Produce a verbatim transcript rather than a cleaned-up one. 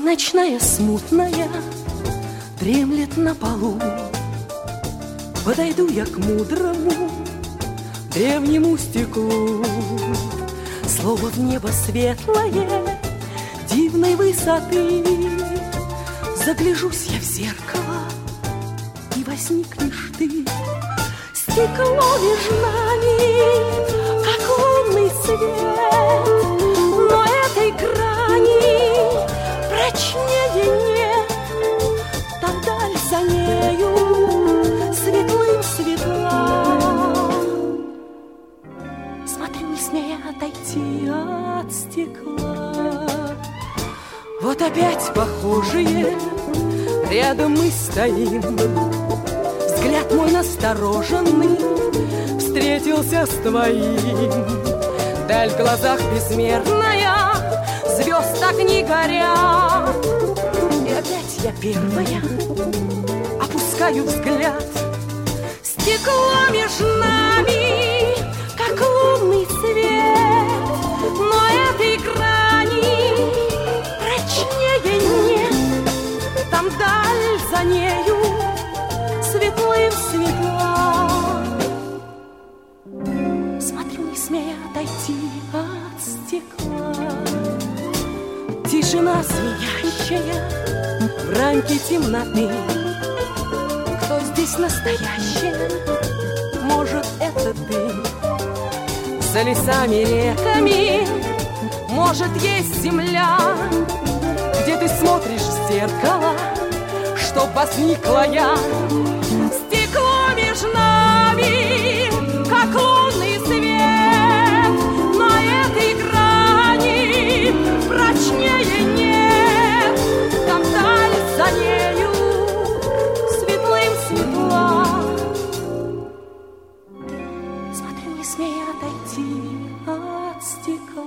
ночная смутная дремлет на полу. Подойду я к мудрому древнему стеклу. Слово в небо светлое, дивной высоты. Загляжусь я в зеркало, и возникнешь ты. Стекло между нами, как лунный свет, но этой грани прочнее нет. Там даль за нею светлым светла. Смотрю, не смея отойти от стекла. Вот опять похожие рядом мы стоим. Взгляд мой настороженный встретился с твоим. Даль в глазах безмерная, звезд так не горят. И опять я первая опускаю взгляд. Стекло между нами, как лунный свет, но этой грани прочнее нет. Там даль за нею светлым светла. Смотрю, не смея отойти от стекла. Тишина звенящая в рамке темноты. Кто здесь настоящий? Может, это ты? За лесами, реками, может, есть земля, где ты смотришь в зеркало, чтоб возникла я. Стекло между нами, как лунный свет, на этой грани прочнее нет. Там даль за нею светлым светла. Смотрю, не смея отойти от стекла.